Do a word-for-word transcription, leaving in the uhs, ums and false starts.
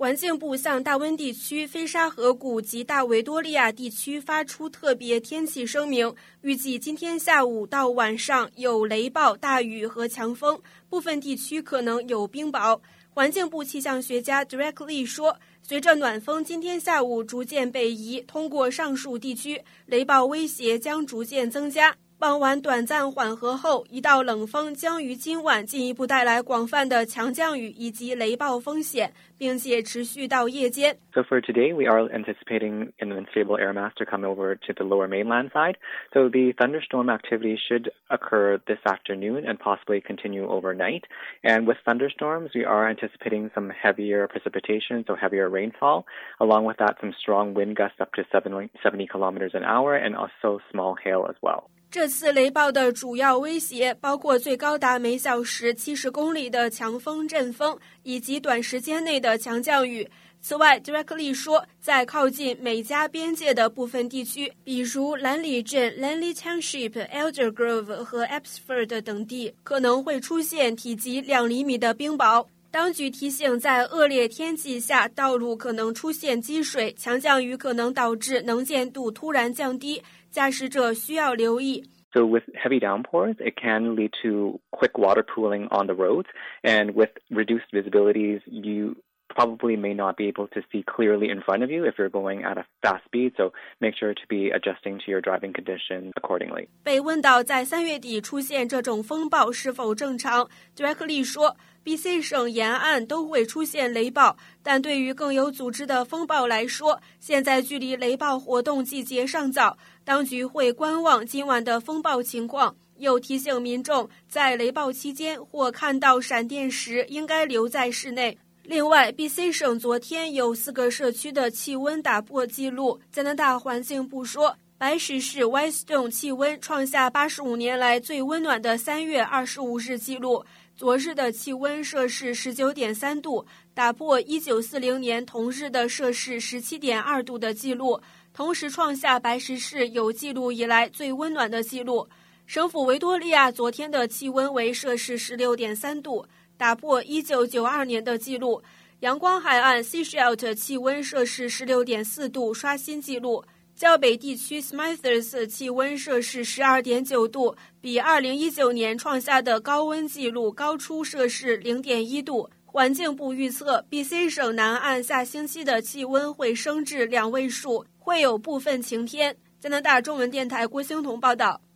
环境部向大温地区、菲沙河谷及大维多利亚地区发出特别天气声明，预计今天下午到晚上有雷暴、大雨和强风，部分地区可能有冰雹。环境部气象学家 Derek Lee 说，随着暖风今天下午逐渐北移，通过上述地区，雷暴威胁将逐渐增加。傍晚短暂缓和后，一道冷锋将于今晚进一步带来广泛的强降雨以及雷暴风险，并且持续到夜间。 So for today, we are anticipating an unstable air mass to come over to the lower mainland side. So the thunderstorm activity should occur this afternoon and possibly continue overnight. And with thunderstorms, we are anticipating some heavier precipitation, so heavier rainfall. Along with that, some strong wind gusts up to seventy kilometers an hour and also small hail as well. 这次雷暴的主要威胁包括最高达每小时七十公里的强风阵风，以及短时间内的强降雨。此外 Derek Lee 说，在靠近美加边界的部分地区，比如兰里镇、Lanley Township、Elder Grove 和 Abbotsford 等地，可能会出现体积两厘米的冰雹。当局提醒，在恶劣天气下，道路可能出现积水，强降雨可能导致能见度突然降低，驾驶者需要留意。 So with heavy downpours, it can lead to quick water pooling on the roads, and with reduced visibilities, you probably may not be able to see clearly in front of you if you're going at a fast speed, so make sure to be adjusting to your driving conditions accordingly. 被问到在三月底出现这种风暴是否正常， Derek Lee 说， B C 省沿岸都会出现雷暴，但对于更有组织的风暴来说，现在距离雷暴活动季节尚早，当局会观望今晚的风暴情况，又提醒民众在雷暴期间或看到闪电时应该留在室内。另外 B C 省昨天有四个社区的气温打破纪录。加拿大环境部说，白石市 Whitestone 气温创下八十五年来最温暖的三月二十五日纪录，昨日的气温摄氏 十九点三度，打破一九四零年同日的摄氏 十七点二度的纪录，同时创下白石市有记录以来最温暖的纪录。省府维多利亚昨天的气温为摄氏 十六点三度，打破一九九二年的纪录。阳光海岸 Seashelt 气温摄氏 十六点四度，刷新纪录。较北地区 Smithers 气温摄氏 十二点九度，比二零一九年创下的高温纪录高出摄氏 零点一度。环境部预测 B C 省南岸下星期的气温会升至两位数，会有部分晴天。加拿大中文电台郭兴彤报道。